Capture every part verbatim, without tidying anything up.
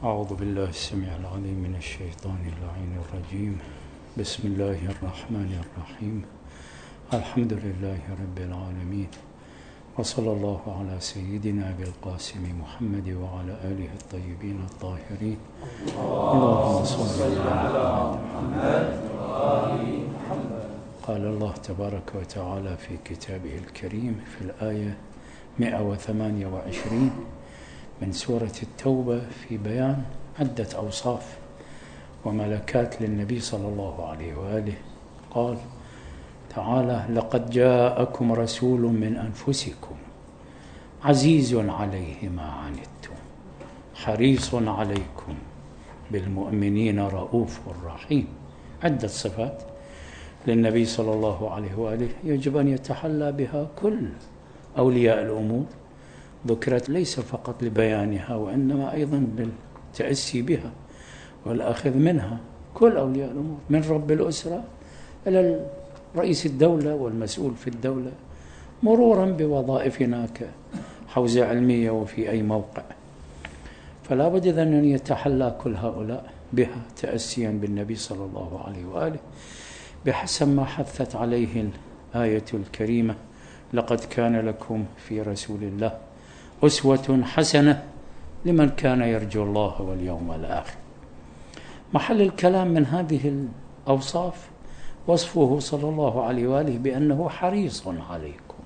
أعوذ بالله السميع العليم من الشيطان اللعين الرجيم. بسم الله الرحمن الرحيم. الحمد لله رب العالمين، وصلى الله على سيدنا أبي القاسم محمد وعلى آله الطيبين الطاهرين. اللهم صل على محمد وآل محمد. قال الله تبارك وتعالى في كتابه الكريم في الآية مئة وثمانية وعشرين من سورة التوبة في بيان عدة أوصاف وملكات للنبي صلى الله عليه وآله. قال تعالى: لقد جاءكم رسول من أنفسكم عزيز عليه ما عنتم حريص عليكم بالمؤمنين رؤوف رحيم. عدة صفات للنبي صلى الله عليه وآله يجب أن يتحلى بها كل أولياء الأمور، ذكرت ليس فقط لبيانها وإنما أيضا بالتأسي بها والأخذ منها. كل أولياء الأمور من رب الأسرة إلى رئيس الدولة والمسؤول في الدولة، مرورا بوظائفنا كحوزة علمية وفي أي موقع، فلا بد أن يتحلى كل هؤلاء بها تأسيا بالنبي صلى الله عليه وآله بحسب ما حثت عليه الآية الكريمة: لقد كان لكم في رسول الله أسوة حسنة لمن كان يرجو الله واليوم الآخر. محل الكلام من هذه الأوصاف وصفه صلى الله عليه وآله بأنه حريص عليكم.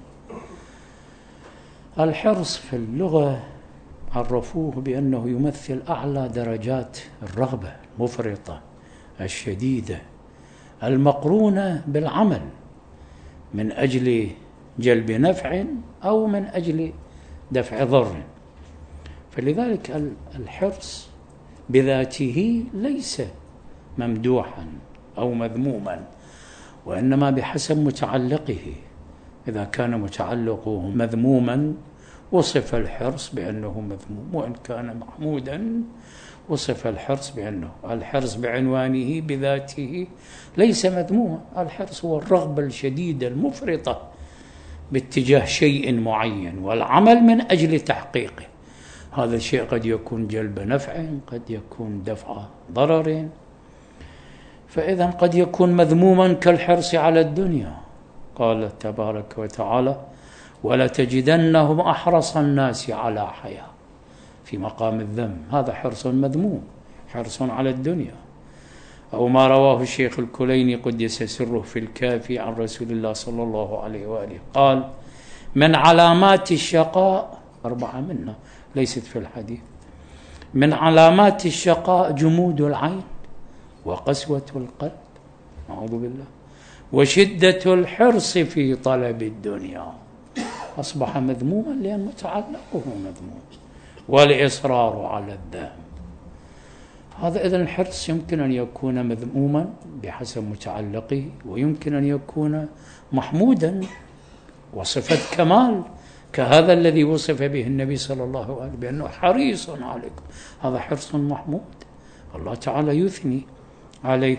الحرص في اللغة عرفوه بأنه يمثل أعلى درجات الرغبة المفرطة الشديدة المقرونة بالعمل من أجل جلب نفع أو من أجل دفع ضر. فلذلك الحرص بذاته ليس ممدوحا أو مذموما، وإنما بحسب متعلقه. إذا كان متعلقه مذموما وصف الحرص بأنه مذموم، وإن كان محمودا وصف الحرص بأنه الحرص بعنوانه بذاته ليس مذموما. الحرص هو الرغبة الشديدة المفرطة باتجاه شيء معين والعمل من أجل تحقيقه. هذا الشيء قد يكون جلب نفع، قد يكون دفع ضرر، فإذا قد يكون مذموما كالحرص على الدنيا. قال تبارك وتعالى: ولتجدنهم أحرص الناس على حياة، في مقام الذم. هذا حرص مذموم، حرص على الدنيا. أو ما رواه الشيخ الكليني قدس سره في الكافي عن رسول الله صلى الله عليه وآله قال: من علامات الشقاء، أربعة منها ليست في الحديث، من علامات الشقاء جمود العين وقسوة القلب، أعوذ بالله، وشدة الحرص في طلب الدنيا. أصبح مذموما لأن متعلقه مذموم، والإصرار على الذنب. هذا إذن الحرص يمكن أن يكون مذموما بحسب متعلقه، ويمكن أن يكون محمودا وصفة كمال كهذا الذي وصف به النبي صلى الله عليه وسلم بأنه حريص عليكم. هذا حرص محمود، الله تعالى يثني عليه.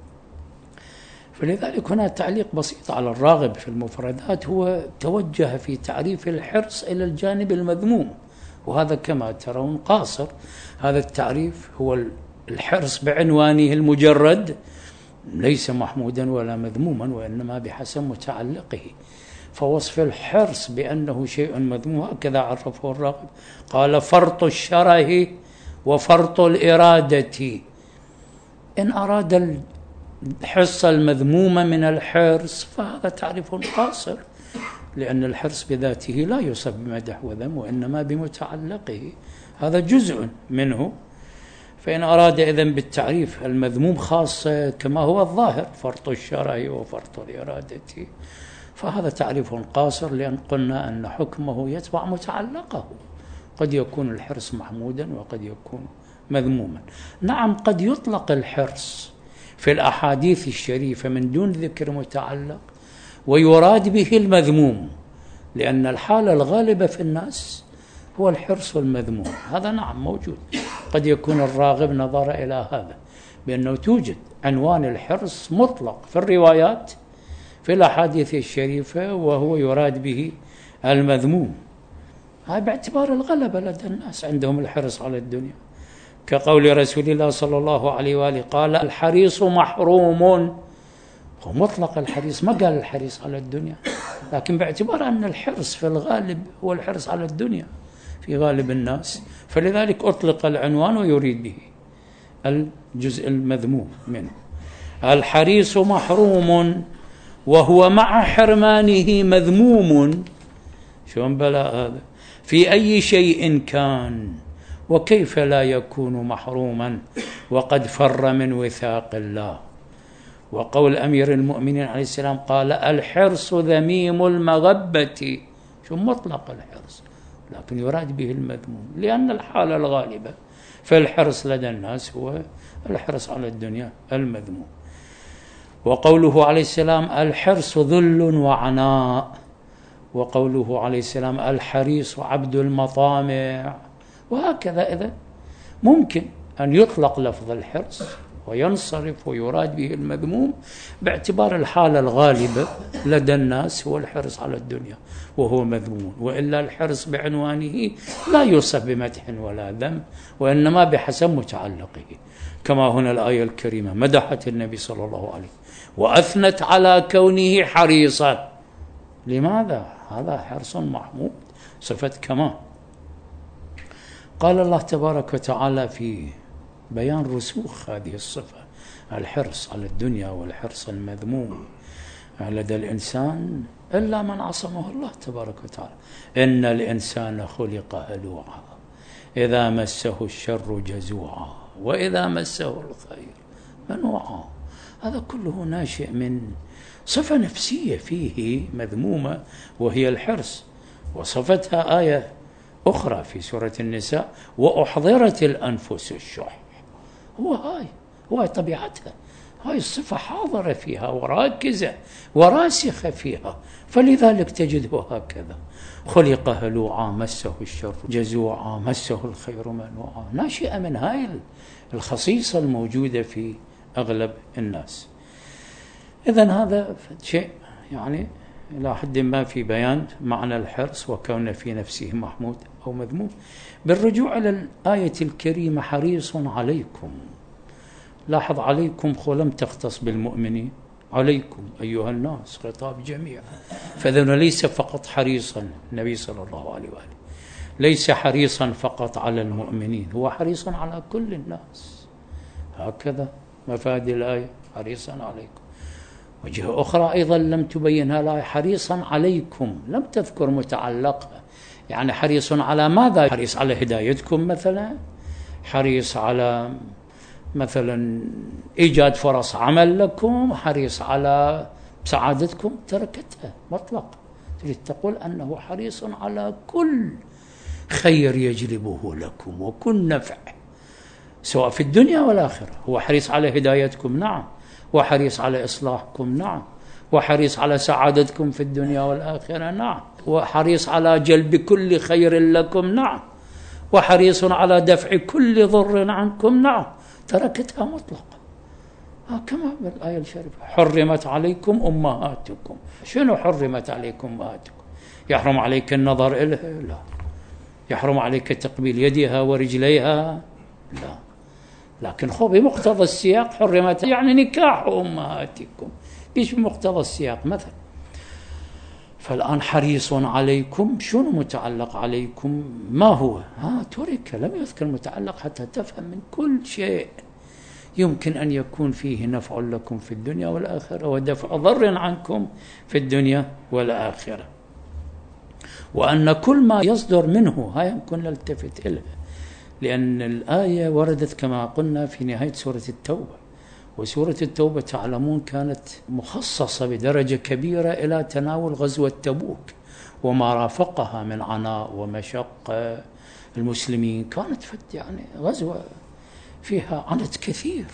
فلذلك هنا تعليق بسيط على الراغب في المفردات، هو توجه في تعريف الحرص إلى الجانب المذموم، وهذا كما ترون قاصر. هذا التعريف هو الحرص بعنوانه المجرد ليس محمودا ولا مذموما، وإنما بحسب متعلقه. فوصف الحرص بأنه شيء مذموم هكذا عرفه الراغب، قال: فرط الشره وفرط الإرادة. إن أراد الحرص المذموم من الحرص فهذا تعريف قاصر، لأن الحرص بذاته لا يوصف بمدح وذم وإنما بمتعلقه، هذا جزء منه. فإن أراد إذن بالتعريف المذموم خاصة كما هو الظاهر، فرط الشره وفرط الإرادة، فهذا تعريف قاصر، لأن قلنا أن حكمه يتبع متعلقه. قد يكون الحرص محمودا وقد يكون مذموما. نعم، قد يطلق الحرص في الأحاديث الشريفة من دون ذكر متعلق ويراد به المذموم، لأن الحالة الغالبة في الناس هو الحرص المذموم. هذا نعم موجود. قد يكون الراغب نظر إلى هذا بأنه توجد عنوان الحرص مطلق في الروايات في الأحاديث الشريفة وهو يراد به المذموم. هذا باعتبار الغلبة لدى الناس، عندهم الحرص على الدنيا. كقول رسول الله صلى الله عليه وآله قال الحريص محروم. هو مطلق الحريص، ما قال الحريص على الدنيا، لكن باعتبار أن الحرص في الغالب هو الحرص على الدنيا في غالب الناس، فلذلك أطلق العنوان ويريد به الجزء المذموم منه. الحريص محروم وهو مع حرمانه مذموم. شلون بلا هذا؟ في أي شيء كان، وكيف لا يكون محروما وقد فر من وثاق الله. وقول أمير المؤمنين عليه السلام قال الحرص ذميم المغبة. شو مطلق الحرص، لكن يراد به المذموم، لأن الحالة الغالبة فالحرص لدى الناس هو الحرص على الدنيا المذموم. وقوله عليه السلام الحرص ذل وعناء. وقوله عليه السلام الحريص عبد المطامع. وهكذا إذا ممكن أن يطلق لفظ الحرص وينصرف ويراد به المذموم باعتبار الحالة الغالبة لدى الناس هو الحرص على الدنيا وهو مذموم، وإلا الحرص بعنوانه لا يوصف بمدح ولا ذم، وإنما بحسب متعلقه، كما هنا الآية الكريمة مدحت النبي صلى الله عليه وأثنت على كونه حريصا. لماذا؟ هذا حرص محمود، صفة كمال. قال الله تبارك وتعالى في بيان رسوخ هذه الصفة، الحرص على الدنيا والحرص المذموم لدى الإنسان إلا من عصمه الله تبارك وتعالى. إن الإنسان خلق هلوعا إذا مسه الشر جزوعا وإذا مسه الخير منوعا. هذا كله ناشئ من صفة نفسية فيه مذمومة وهي الحرص، وصفتها آية أخرى في سورة النساء وأحضرت الأنفس الشح. هو هاي هو طبيعتها، هاي الصفة حاضرة فيها وراكزة وراسخة فيها، فلذلك تجده هكذا خلق هلوعا مسه الشر جزوعا مسه الخير منوعا، ناشئة من هاي الخصيصة الموجودة في أغلب الناس. إذن هذا شيء يعني إلى حد ما في بيان معنى الحرص وكونه في نفسه محمود أو مذموم. بالرجوع إلى الآية الكريمة حريص عليكم، لاحظ عليكم خو لم تختص بالمؤمنين، عليكم أيها الناس خطاب جميع، فإذن ليس فقط حريصا النبي صلى الله عليه وآله، ليس حريصا فقط على المؤمنين، هو حريص على كل الناس. هكذا مفاد الآية حريصا عليكم. وجهة أخرى أيضا لم تبينها الآية حريصا عليكم، لم تذكر متعلقها، يعني حريص على ماذا؟ حريص على هدايتكم مثلا، حريص على مثلا إيجاد فرص عمل لكم، حريص على سعادتكم، تركتها مطلق. تريد تقول أنه حريص على كل خير يجلبه لكم وكل نفع سواء في الدنيا والآخرة. هو حريص على هدايتكم نعم، وحريص على إصلاحكم نعم، وحريص على سعادتكم في الدنيا والآخرة نعم، وحريص على جلب كل خير لكم نعم، وحريص على دفع كل ضر عنكم نعم، تركتها مطلقا. كما بالآية الشريفة حرمت عليكم أمهاتكم. شنو حرمت عليكم أمهاتكم؟ يحرم عليك النظر إليها؟ لا. يحرم عليك تقبيل يدها ورجليها؟ لا. لكن خو بمقتضى السياق حرمت يعني نكاح أمهاتكم، إيش بمقتضى السياق مثلا. فالآن حريص عليكم، شنو متعلق عليكم؟ ما هو؟ ها ترك، لم يذكر متعلق حتى تفهم من كل شيء يمكن أن يكون فيه نفع لكم في الدنيا والآخرة ودفع ضر عنكم في الدنيا والآخرة، وأن كل ما يصدر منه هاي يمكن نلتفت إليه، لأن الآية وردت كما قلنا في نهاية سورة التوبة، وسورة التوبة تعلمون كانت مخصصة بدرجة كبيرة إلى تناول غزوة تبوك وما رافقها من عناء ومشقة المسلمين. كانت يعني غزوة فيها عنت كثير،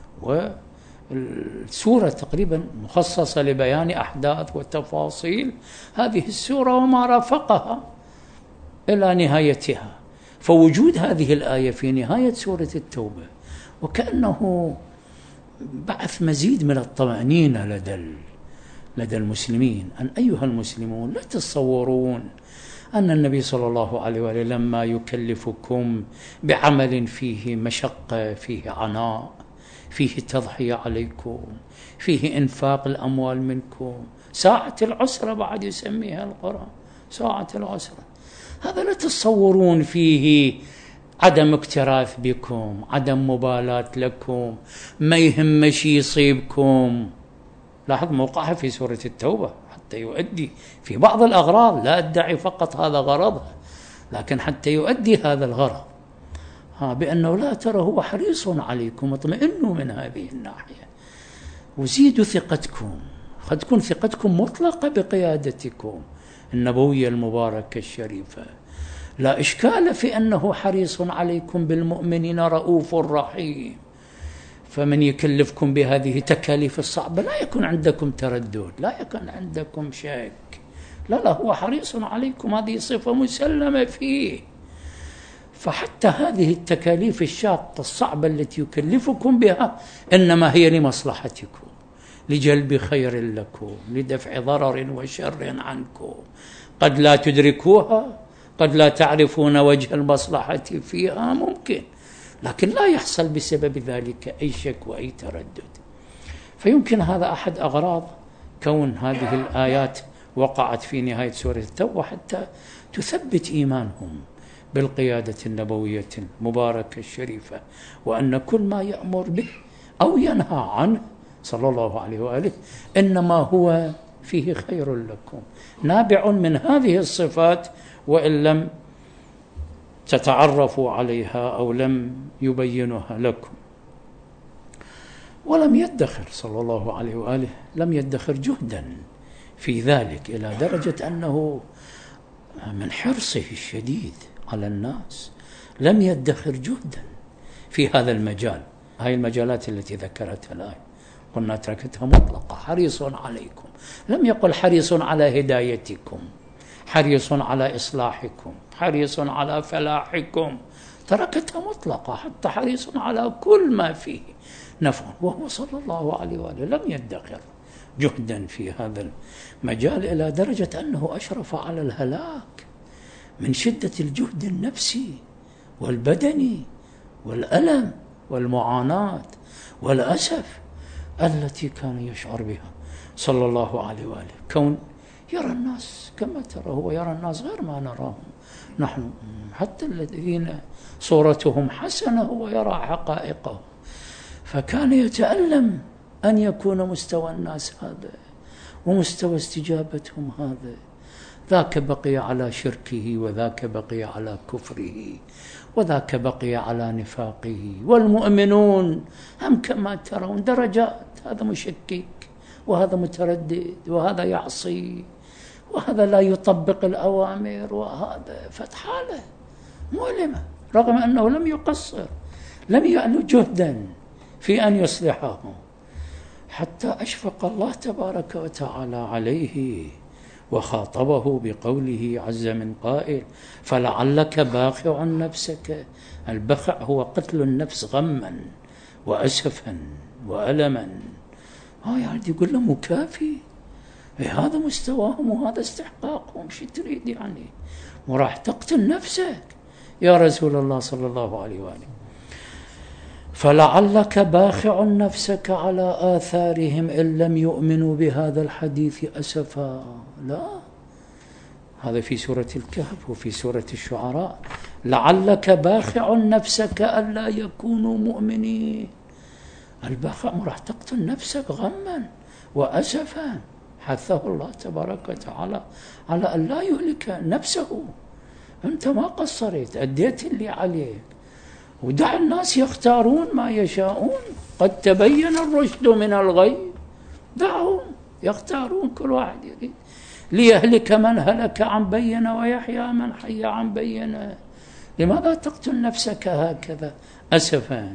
والسورة تقريبا مخصصة لبيان أحداث وتفاصيل هذه السورة وما رافقها إلى نهايتها. فوجود هذه الآية في نهاية سورة التوبة وكأنه بعث مزيد من الطمأنينة لدى لدى المسلمين، أن أيها المسلمون لا تتصورون أن النبي صلى الله عليه وآله لما يكلفكم بعمل فيه مشقة، فيه عناء، فيه تضحية عليكم، فيه إنفاق الأموال منكم، ساعة العسرة بعد يسميها القرآن ساعة العسرة، هذا لا تتصورون فيه عدم اكتراث بكم، عدم مبالاة لكم، ما يهم شيء يصيبكم. لاحظ موقعها في سورة التوبة حتى يؤدي في بعض الأغراض، لا أدعي فقط هذا غرضها، لكن حتى يؤدي هذا الغرض ها بأنه لا ترى هو حريص عليكم، اطمئنوا من هذه الناحية وزيدوا ثقتكم، قد تكون ثقتكم مطلقة بقيادتكم النبوية المباركة الشريفة، لا إشكال في أنه حريص عليكم بالمؤمنين رؤوف رحيم، فمن يكلفكم بهذه التكاليف الصعبة لا يكون عندكم تردد، لا يكون عندكم شك، لا لا هو حريص عليكم، هذه صفة مسلمة فيه. فحتى هذه التكاليف الشاقة الصعبة التي يكلفكم بها إنما هي لمصلحتكم، لجلب خير لكم، لدفع ضرر وشر عنكم، قد لا تدركوها، قد لا تعرفون وجه المصلحة فيها ممكن، لكن لا يحصل بسبب ذلك أي شك وأي تردد. فيمكن هذا أحد أغراض كون هذه الآيات وقعت في نهاية سورة التوبة حتى تثبت إيمانهم بالقيادة النبوية المباركة الشريفة، وأن كل ما يأمر به أو ينهى عنه صلى الله عليه وآله إنما هو فيه خير لكم، نابع من هذه الصفات وإن لم تتعرفوا عليها أو لم يبينها لكم. ولم يدخر صلى الله عليه وآله، لم يدخر جهدا في ذلك إلى درجة أنه من حرصه الشديد على الناس لم يدخر جهدا في هذا المجال. هاي المجالات التي ذكرتها الآية قلنا تركتها مطلقة، حريص عليكم، لم يقل حريص على هدايتكم، حريص على إصلاحكم، حريص على فلاحكم، تركتها مطلقة، حتى حريص على كل ما فيه نفع، وهو صلى الله عليه وآله لم يدخر جهدا في هذا المجال إلى درجة أنه أشرف على الهلاك من شدة الجهد النفسي والبدني والألم والمعاناة والأسف التي كان يشعر بها صلى الله عليه وآله، كون يرى الناس كما ترى هو، يرى الناس غير ما نراهم نحن، حتى الذين صورتهم حسنة هو يرى حقائقهم، فكان يتألم أن يكون مستوى الناس هذا ومستوى استجابتهم هذا، ذاك بقي على شركه، وذاك بقي على كفره، وذاك بقي على نفاقه، والمؤمنون هم كما ترون درجات، هذا مشكك وهذا متردد وهذا يعصي وهذا لا يطبق الأوامر، وهذا فتحاله مؤلمة، رغم أنه لم يقصر، لم يعلو جهدا في أن يصلحهم، حتى أشفق الله تبارك وتعالى عليه وخاطبه بقوله عز من قائل فلعلك باخع نفسك. البخع هو قتل النفس غما وأسفا وألما، آه يعني يقول له مكافي، إيه هذا مستواهم وهذا استحقاقهم، شو تريد يعني وراح تقتل نفسك يا رسول الله صلى الله عليه وآله. فلعلك باخع نفسك على آثارهم إن لم يؤمنوا بهذا الحديث أسفا. لا، هذا في سورة الكهف وفي سورة الشعراء، لعلك باخع نفسك ألا يكونوا مؤمنين. البخع راح تقتل نفسك غما وأسفا، حثه الله تبارك وتعالى على أن لا يهلك نفسه. أنت ما قصرت، أديت اللي عليك، ودع الناس يختارون ما يشاءون، قد تبين الرشد من الغي، دعهم يختارون، كل واحد يريد ليهلك من هلك عن بينة ويحيى من حي عن بينة. لماذا تقتل نفسك هكذا أسفا؟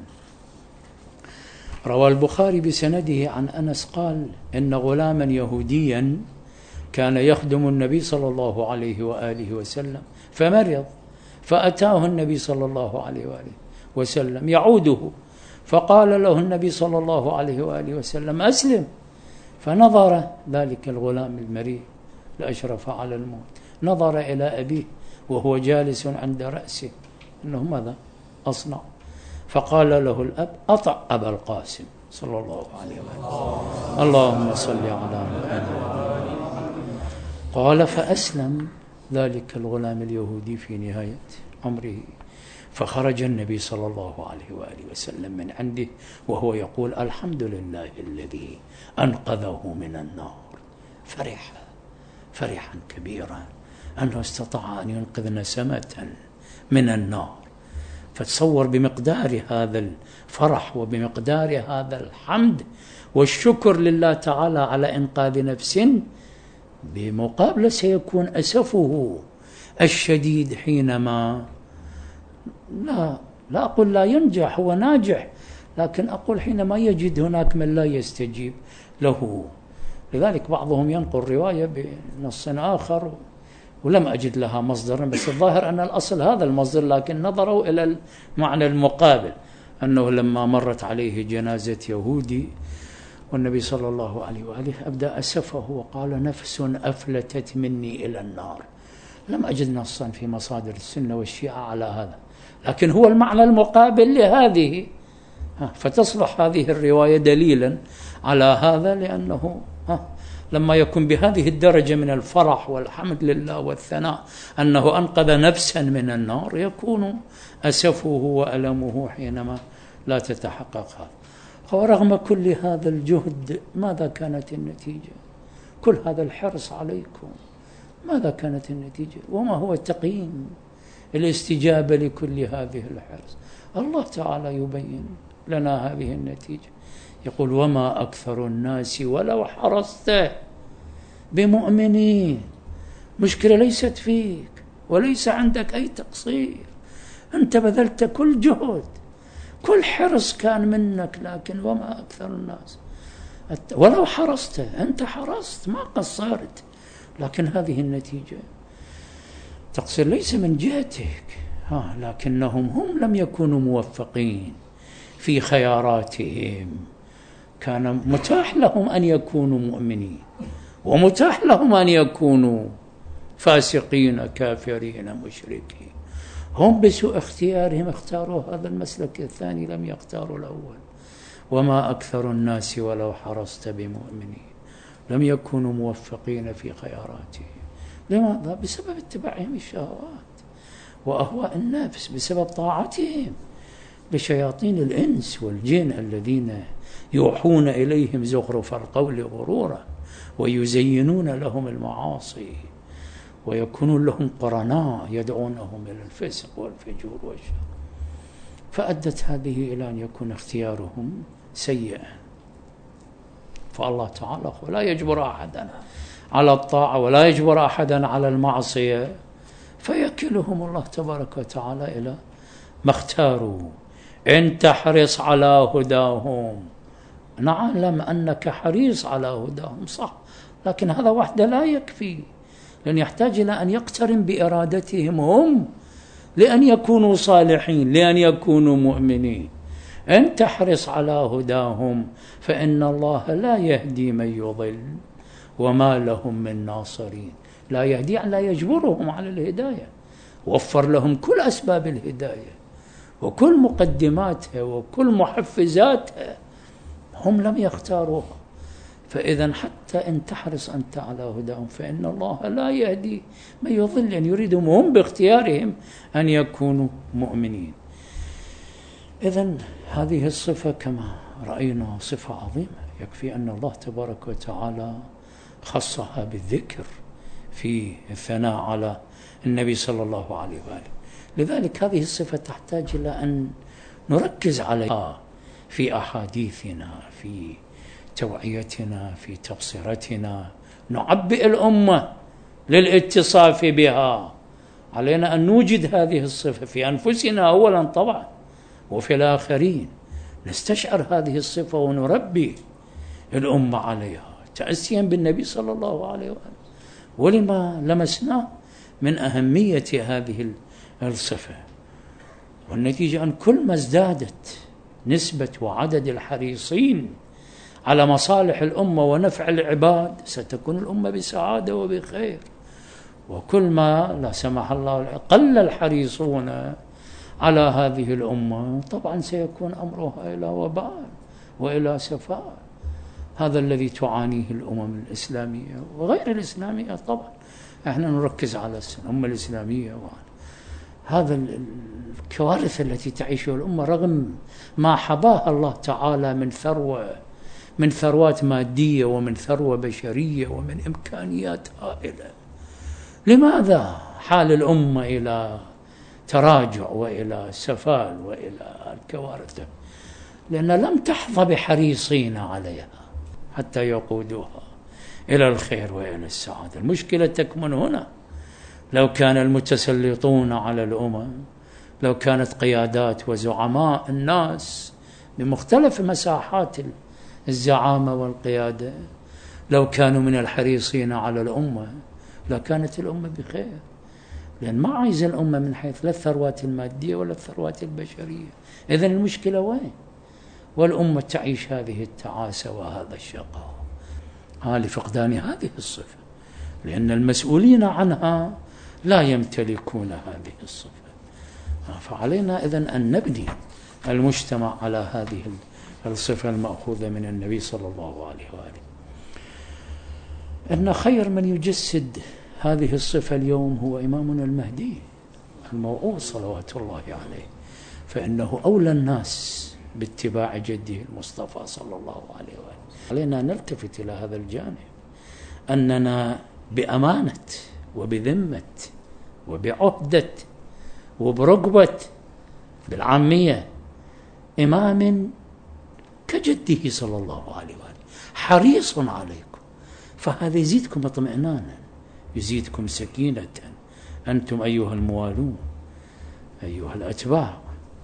روى البخاري بسنده عن أنس قال إن غلاما يهوديا كان يخدم النبي صلى الله عليه وآله وسلم فمرض، فأتاه النبي صلى الله عليه وآله وسلم يعوده، فقال له النبي صلى الله عليه وآله وسلم أسلم. فنظر ذلك الغلام المريض لأشرف على الموت، نظر إلى أبيه وهو جالس عند رأسه أنه ماذا أصنع؟ فقال له الأب: أطع أبا القاسم صلى الله عليه وسلم، اللهم صل على محمد. قال: فأسلم ذلك الغلام اليهودي في نهاية عمره، فخرج النبي صلى الله عليه وآله وسلم من عنده وهو يقول: الحمد لله الذي أنقذه من النار. فرح فرحا كبيرا أنه استطاع أن ينقذ نسمة من النار. فتصور بمقدار هذا الفرح وبمقدار هذا الحمد والشكر لله تعالى على إنقاذ نفس، بمقابل سيكون أسفه الشديد حينما لا لا أقول لا ينجح، هو ناجح، لكن أقول حينما يجد هناك من لا يستجيب له. لذلك بعضهم ينقل رواية بنص آخر ولم أجد لها مصدرا، بس الظاهر أن الأصل هذا المصدر، لكن نظروا إلى المعنى المقابل، أنه لما مرت عليه جنازة يهودي والنبي صلى الله عليه وآله أبدأ أسفه وقال: نفس أفلتت مني إلى النار. لم أجد نصا في مصادر السنة والشيعة على هذا، لكن هو المعنى المقابل لهذه، فتصلح هذه الرواية دليلا على هذا، لأنه لما يكون بهذه الدرجة من الفرح والحمد لله والثناء أنه أنقذ نفسا من النار، يكون أسفه وألمه حينما لا تتحقق هذا. ورغم كل هذا الجهد ماذا كانت النتيجة؟ كل هذا الحرص عليكم ماذا كانت النتيجة؟ وما هو تقييم الاستجابة لكل هذه الحرص؟ الله تعالى يبين لنا هذه النتيجة، يقول: وما أكثر الناس ولو حرصت بمؤمنين. مشكلة ليست فيك وليس عندك أي تقصير، أنت بذلت كل جهد، كل حرص كان منك، لكن وما أكثر الناس ولو حرصت، أنت حرصت ما قصرت، لكن هذه النتيجة. تقصير ليس من جهتك، ها لكنهم هم لم يكونوا موفقين في خياراتهم. كان متاح لهم أن يكونوا مؤمنين، ومتاح لهم أن يكونوا فاسقين كافرين مشركين. هم بسوء اختيارهم اختاروا هذا المسلك الثاني، لم يختاروا الأول. وما أكثر الناس ولو حرصت بمؤمنين، لم يكونوا موفقين في خياراتهم. لماذا؟ بسبب اتباعهم الشهوات وأهواء النفس، بسبب طاعتهم لشياطين الإنس والجن الذين يوحون إليهم زخرف القول غرورا ويزينون لهم المعاصي ويكونون لهم قرناء يدعونهم إلى الفسق والفجور والشر. فأدت هذه إلى أن يكون اختيارهم سيئا. فالله تعالى لا يجبر أحدا على الطاعة ولا يجبر أحدا على المعصية، فيكلهم الله تبارك وتعالى إلى ما اختاروا. إن تحرص على هداهم، نعلم أنك حريص على هداهم صح، لكن هذا وحده لا يكفي، لأن يحتاج إلى أن يقترن بإرادتهم هم لأن يكونوا صالحين، لأن يكونوا مؤمنين. إن تحرص على هداهم فإن الله لا يهدي من يضل وما لهم من ناصرين. لا يهدي لا يجبرهم على الهداية، وفر لهم كل أسباب الهداية وكل مقدماتها وكل محفزاتها، هم لم يختاروها. فإذا حتى إن تحرص أنت على هداهم فإن الله لا يهدي من يضل، أن يريدهم هم باختيارهم أن يكونوا مؤمنين. إذن هذه الصفة كما رأينا صفة عظيمة، يكفي أن الله تبارك وتعالى خصها بالذكر في الثناء على النبي صلى الله عليه وآله. لذلك هذه الصفة تحتاج إلى أن نركز عليها في أحاديثنا، في توعيتنا، في تبصرتنا، نعبئ الأمة للاتصاف بها. علينا أن نوجد هذه الصفة في أنفسنا أولا طبعا، وفي الآخرين نستشعر هذه الصفة ونربي الأمة عليها تأسيا بالنبي صلى الله عليه وآله. ولما لمسنا من أهمية هذه الصفة، والنتيجة أن كل ما ازدادت نسبة وعدد الحريصين على مصالح الأمة ونفع العباد ستكون الأمة بسعادة وبخير. وكل ما لا سمح الله قل الحريصون على هذه الأمة طبعا سيكون أمرها إلى وبال وإلى سفاء. هذا الذي تعانيه الأمم الإسلامية وغير الإسلامية. طبعا احنا نركز على الأمة الإسلامية، هذا الكوارث التي تعيشها الأمة رغم ما حباها الله تعالى من ثروة، من ثروات مادية ومن ثروة بشرية ومن إمكانيات هائلة. لماذا حال الأمة إلى تراجع وإلى سفال وإلى الكوارث؟ لأن لم تحظى بحريصين عليها حتى يقودوها إلى الخير وإلى السعادة. المشكلة تكمن هنا. لو كان المتسلطون على الأمم، لو كانت قيادات وزعماء الناس بمختلف مساحات الزعامة والقيادة، لو كانوا من الحريصين على الأمة لكانت الأمة بخير. لأن ما عايز الأمة من حيث لا الثروات المادية ولا الثروات البشرية. إذن المشكلة وين؟ والأمة تعيش هذه التعاسة وهذا الشقاء ها لفقدان هذه الصفة، لأن المسؤولين عنها لا يمتلكون هذه الصفة. فعلينا إذن أن نبني المجتمع على هذه الصفة المأخوذة من النبي صلى الله عليه وآله. إن خير من يجسد هذه الصفة اليوم هو إمامنا المهدي الموعود صلوات الله عليه، فإنه أولى الناس باتباع جده المصطفى صلى الله عليه وآله. علينا نلتفت إلى هذا الجانب، أننا بأمانة وبذمة وبعهدة وبرغبة بالعامية إمام كجده صلى الله عليه وآله حريص عليكم، فهذا يزيدكم اطمئنانا، يزيدكم سكينة أنتم أيها الموالون، أيها الأتباع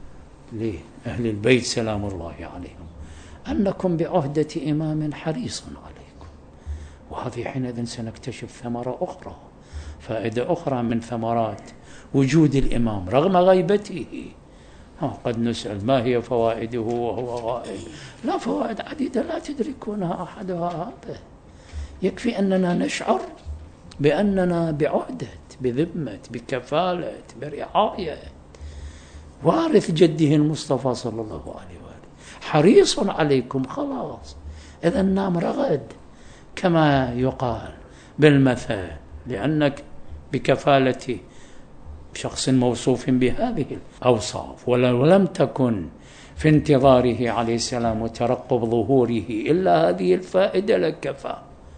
لأهل البيت سلام الله عليهم، أنكم بعهدة إمام حريص عليكم. وهذه حينئذ سنكتشف ثمرة أخرى، فائدة أخرى من ثمرات وجود الإمام رغم غيبته. قد نسأل ما هي فوائده وهو غائب؟ لا، فوائد عديدة لا تدركونها أحدها هذا. يكفي أننا نشعر بأننا بعهدة، بذمة، بكفالة، برعاية وارث جده المصطفى صلى الله عليه وآله حريص عليكم. خلاص إذا نام رغد كما يقال بالمثل، لأنك بكفالة شخص موصوف بهذه الأوصاف. ولم تكن في انتظاره عليه السلام وترقب ظهوره إلا هذه الفائدة لكفى.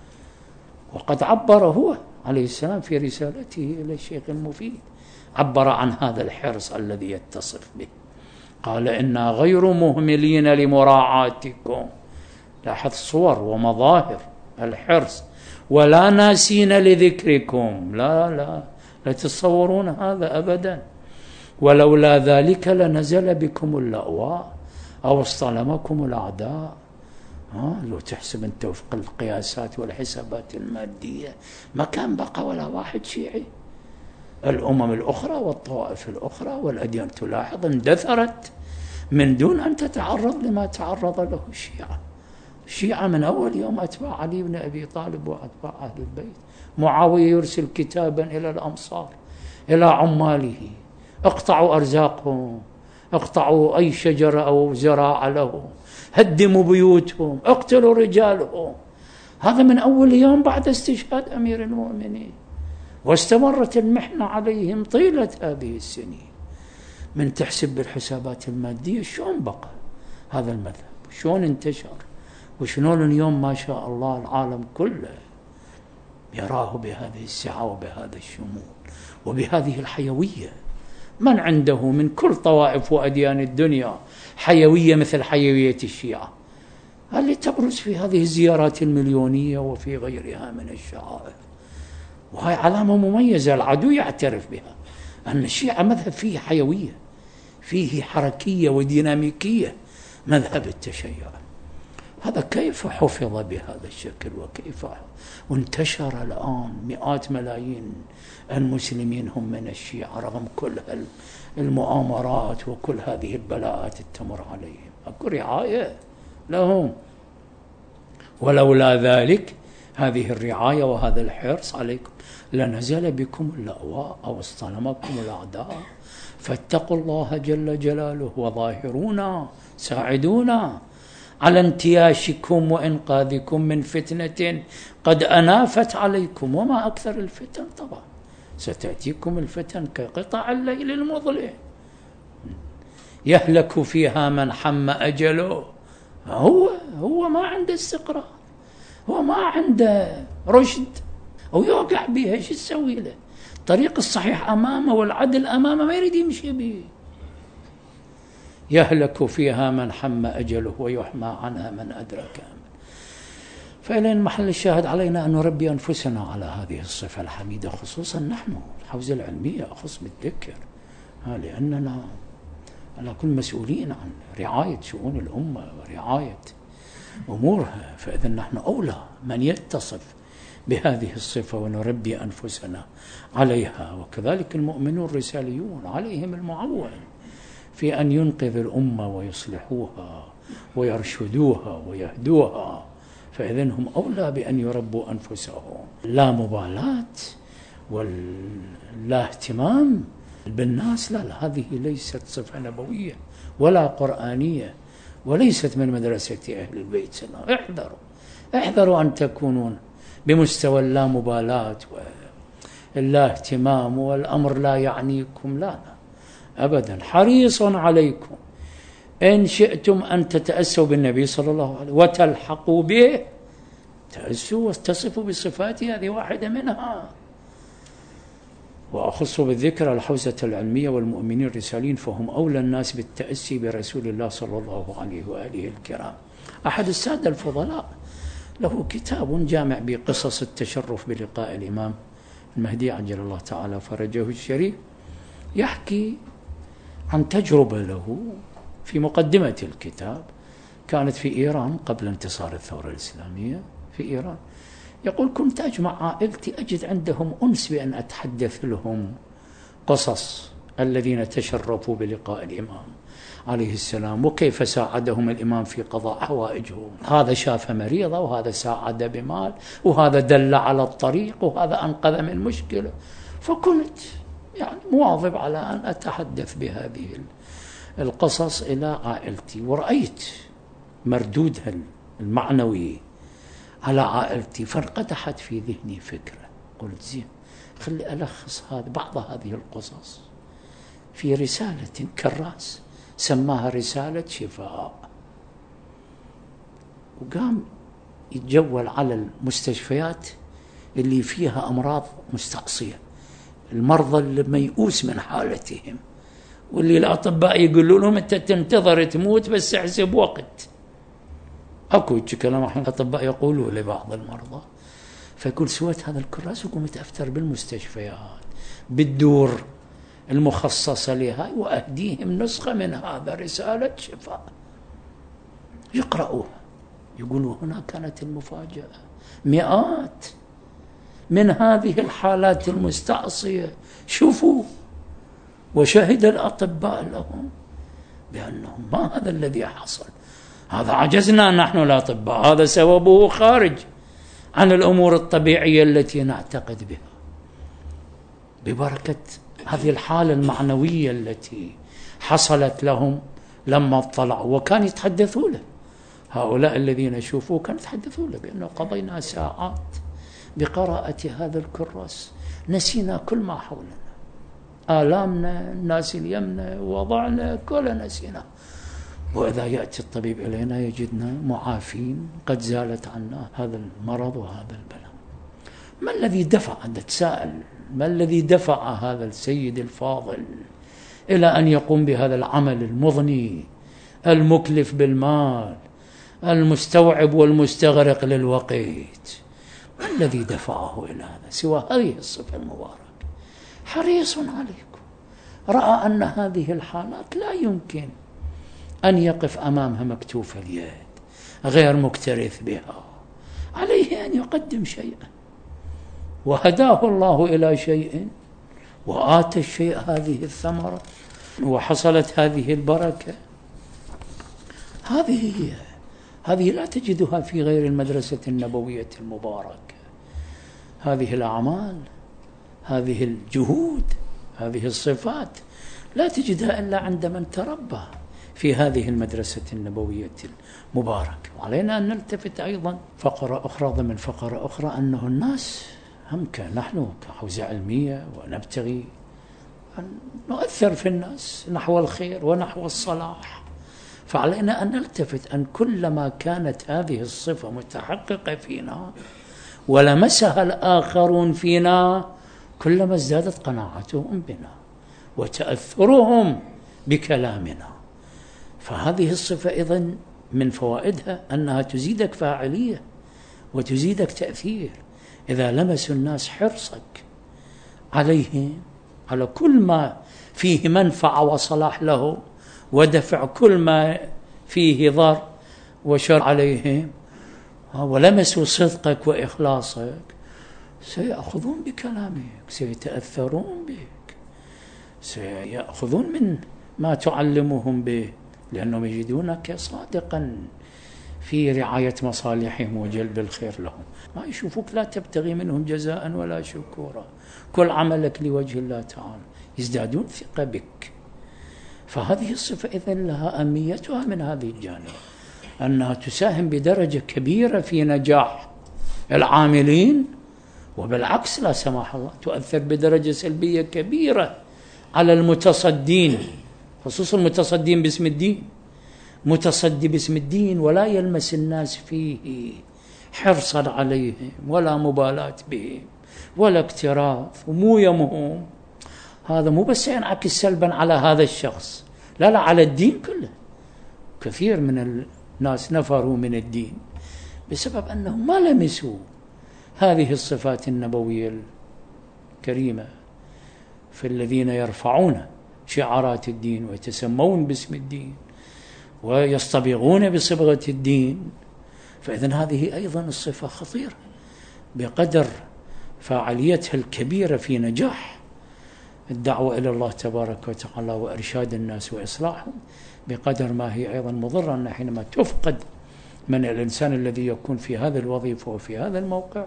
وقد عبر هو عليه السلام في رسالته إلى الشيخ المفيد، عبر عن هذا الحرص الذي يتصف به، قال إنا غير مهملين لمراعاتكم. لاحظ صور ومظاهر الحرص، ولا ناسين لذكركم. لا لا لا تتصورون هذا أبدا. ولولا ذلك لنزل بكم اللأواء أو اصطلمكم الأعداء. ها لو تحسب أنت وفق القياسات والحسابات المادية ما كان بقى ولا واحد شيعي. الأمم الأخرى والطوائف الأخرى والأديان تلاحظ اندثرت من دون أن تتعرض لما تعرض له الشيعة. الشيعة من أول يوم أتباع علي بن أبي طالب وأتباع أهل البيت. معاوية يرسل كتابا إلى الأمصار إلى عماله، اقطعوا أرزاقهم، اقطعوا أي شجرة أو زراعة له، هدموا بيوتهم، اقتلوا رجالهم. هذا من أول يوم بعد استشهاد أمير المؤمنين، واستمرت المحنة عليهم طيلة هذه السنين. من تحسب بالحسابات المادية شلون بقى هذا المذهب، شلون انتشر، وشلون اليوم ما شاء الله العالم كله يراه بهذه السعة وبهذا الشمول وبهذه الحيوية. من عنده من كل طوائف وأديان الدنيا حيوية مثل حيوية الشيعة اللي تبرز في هذه الزيارات المليونية وفي غيرها من الشعائر. وهي علامة مميزة العدو يعترف بها، أن الشيعة مذهب فيه حيوية، فيه حركية وديناميكية، مذهب التشيع. هذا كيف حفظ بهذا الشكل وكيف وانتشر الآن مئات ملايين المسلمين هم من الشيعة رغم كل المؤامرات وكل هذه البلاءات التمر عليهم. أكو رعاية لهم. ولولا ذلك هذه الرعاية وهذا الحرص عليكم لنزل بكم اللأواء أو اصطلمكم الأعداء فاتقوا الله جل جلاله وظاهرونا ساعدونا على انتياشكم وإنقاذكم من فتنة قد أنافت عليكم. وما أكثر الفتن طبعا، ستأتيكم الفتن كقطع الليل المظلم يهلك فيها من حم أجله. هو هو ما عنده استقرار، هو ما عنده رشد أو يوقع بها، ايش تسوي له؟ الطريق الصحيح أمامه والعدل أمامه ما يريد يمشي به. يهلك فيها من حم أجله ويحمى عنها من أدرك. فإلى محل الشاهد علينا أن نربي أنفسنا على هذه الصفة الحميدة، خصوصا نحن الحوزة العلمية أخص بالذكر، لأننا نكون مسؤولين عن رعاية شؤون الأمة ورعاية أمورها، فإذا نحن أولى من يتصف بهذه الصفة ونربي أنفسنا عليها. وكذلك المؤمنون الرساليون عليهم المعول في أن ينقذ الأمة ويصلحوها ويرشدوها ويهدوها، فإذا هم أولى بأن يربوا أنفسهم. لا مبالاة ولا اهتمام بالناس، لا لا، هذه ليست صفة نبوية ولا قرآنية وليست من مدرسة أهل البيت. احذروا احذروا أن تكونون بمستوى اللا مبالاة واللا اهتمام والأمر لا يعنيكم، لا لا أبدا. حريص عليكم إن شئتم أن تتأسوا بالنبي صلى الله عليه وسلم وتلحقوا به، تأسوا واتصفوا بصفاته، هذه واحدة منها. وأخص بالذكر الحوزة العلمية والمؤمنين الرسالين، فهم أولى الناس بالتأسي برسول الله صلى الله عليه وآله الكرام. أحد السادة الفضلاء له كتاب جامع بقصص التشرف بلقاء الإمام المهدي عجل الله تعالى فرجه الشريف، يحكي عن تجربة له في مقدمة الكتاب كانت في إيران قبل انتصار الثورة الإسلامية في إيران. يقول: كنت أجمع عائلتي أجد عندهم أنس بأن أتحدث لهم قصص الذين تشرفوا بلقاء الإمام عليه السلام، وكيف ساعدهم الإمام في قضاء حوائجهم. هذا شاف مريضة، وهذا ساعد بمال، وهذا دل على الطريق، وهذا أنقذ من مشكلة. فكنت يعني مواظب على أن أتحدث بهذه القصص إلى عائلتي، ورأيت مردودها المعنوي على عائلتي، فانقدحت في ذهني فكرة. قلت: زين، خلي ألخص هذا بعض هذه القصص في رسالة كراس سماها رسالة شفاء. وقام يتجول على المستشفيات اللي فيها أمراض مستعصية، المرضى اللي ميؤوس من حالتهم، واللي الأطباء يقولوا لهم أنت تنتظر تموت بس احسب وقت. أكو كلام الأطباء يقولوا لبعض المرضى. فيقول: سويت هذا الكراس وقمت أفتر بالمستشفيات بالدور المخصصة لها، وأهديهم نسخة من هذا رسالة شفاء يقرأوها. يقولوا: هنا كانت المفاجأة، مئات من هذه الحالات المستعصية شوفوا، وشهد الأطباء لهم بأنهم ما هذا الذي حصل، هذا عجزنا نحن الأطباء، هذا سببه خارج عن الأمور الطبيعية التي نعتقد بها. ببركة هذه الحالة المعنوية التي حصلت لهم لما اطلعوا، وكان يتحدثوا له هؤلاء الذين يشوفوه، كانوا يتحدثوا له بأنه قضينا ساعات بقراءة هذا الكراس، نسينا كل ما حولنا، آلامنا، الناس اليمنا، وضعنا كل نسينا، وإذا يأتي الطبيب إلينا يجدنا معافين، قد زالت عنا هذا المرض وهذا البلاء. ما الذي دفع، تساءل، ما الذي دفع هذا السيد الفاضل إلى أن يقوم بهذا العمل المضني المكلف بالمال المستوعب والمستغرق للوقت؟ ما الذي دفعه إلى هذا سوى هذه الصفة المباركة؟ حريص عليكم، رأى أن هذه الحالات لا يمكن أن يقف أمامها مكتوف اليد غير مكترث بها، عليه أن يقدم شيئا، وهداه الله إلى شيء، وآتى الشيء هذه الثمرة، وحصلت هذه البركة. هذه هي هذه لا تجدها في غير المدرسة النبوية المباركة. هذه الأعمال، هذه الجهود، هذه الصفات لا تجدها إلا عند من تربى في هذه المدرسة النبوية المباركة. وعلينا أن نلتفت أيضا فقرة أخرى ضمن فقرة أخرى، أنه الناس هم نحن كحوزة علمية ونبتغي أن نؤثر في الناس نحو الخير ونحو الصلاح، فعلينا أن نلتفت أن كلما كانت هذه الصفة متحققة فينا ولمسها الآخرون فينا كلما ازدادت قناعتهم بنا وتأثرهم بكلامنا. فهذه الصفة إذن من فوائدها أنها تزيدك فاعلية وتزيدك تأثير. إذا لمسوا الناس حرصك عليهم على كل ما فيه منفعة وصلاح له ودفع كل ما فيه ضر وشر عليهم، ولمسوا صدقك وإخلاصك، سيأخذون بكلامك، سيتأثرون بك، سيأخذون من ما تعلمهم به، لأنهم يجدونك صادقا في رعاية مصالحهم وجلب الخير لهم. ما يشوفوك لا تبتغي منهم جزاء ولا شكورا، كل عملك لوجه الله تعالى، يزدادون ثقة بك. فهذه الصفة إذن لها أهميتها من هذه الجانب، أنها تساهم بدرجة كبيرة في نجاح العاملين، وبالعكس لا سمح الله تؤثر بدرجة سلبية كبيرة على المتصدين، خصوصا المتصدين باسم الدين. متصدي باسم الدين ولا يلمس الناس فيه حرصا عليهم ولا مبالاة بهم ولا اكتراث ومو يمهم، هذا مو بس ينعكس سلبا على هذا الشخص، لا لا على الدين كله. كثير من الناس نفروا من الدين بسبب أنهم ما لمسوا هذه الصفات النبوية الكريمة في الذين يرفعون شعارات الدين ويتسمون باسم الدين ويصطبغون بصبغة الدين. فإذن هذه أيضا الصفة خطيرة بقدر فاعليتها الكبيرة في نجاح الدعوة إلى الله تبارك وتعالى وإرشاد الناس وإصلاحهم، بقدر ما هي أيضا مضرة أن حينما تفقد من الإنسان الذي يكون في هذا الوظيفة وفي هذا الموقع،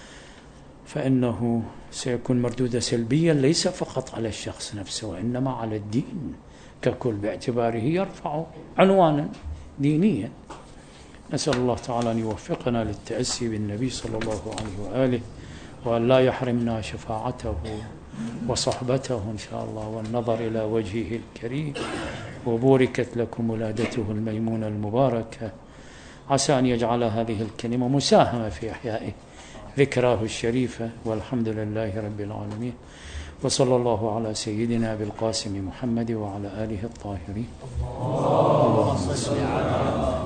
فإنه سيكون مردودة سلبيا ليس فقط على الشخص نفسه وإنما على الدين ككل، باعتباره يرفع عنوانا دينيا. نسأل الله تعالى أن يوفقنا للتأسي بالنبي صلى الله عليه وآله، وأن لا يحرمنا شفاعته وصحبته إن شاء الله، والنظر إلى وجهه الكريم. وبوركت لكم ولادته الميمونة المباركة، عسى أن يجعل هذه الكلمة مساهمة في إحياء ذكراه الشريفة، والحمد لله رب العالمين. وصلى الله على سيدنا بالقاسم محمد وعلى آله الطاهرين. اللهم صل على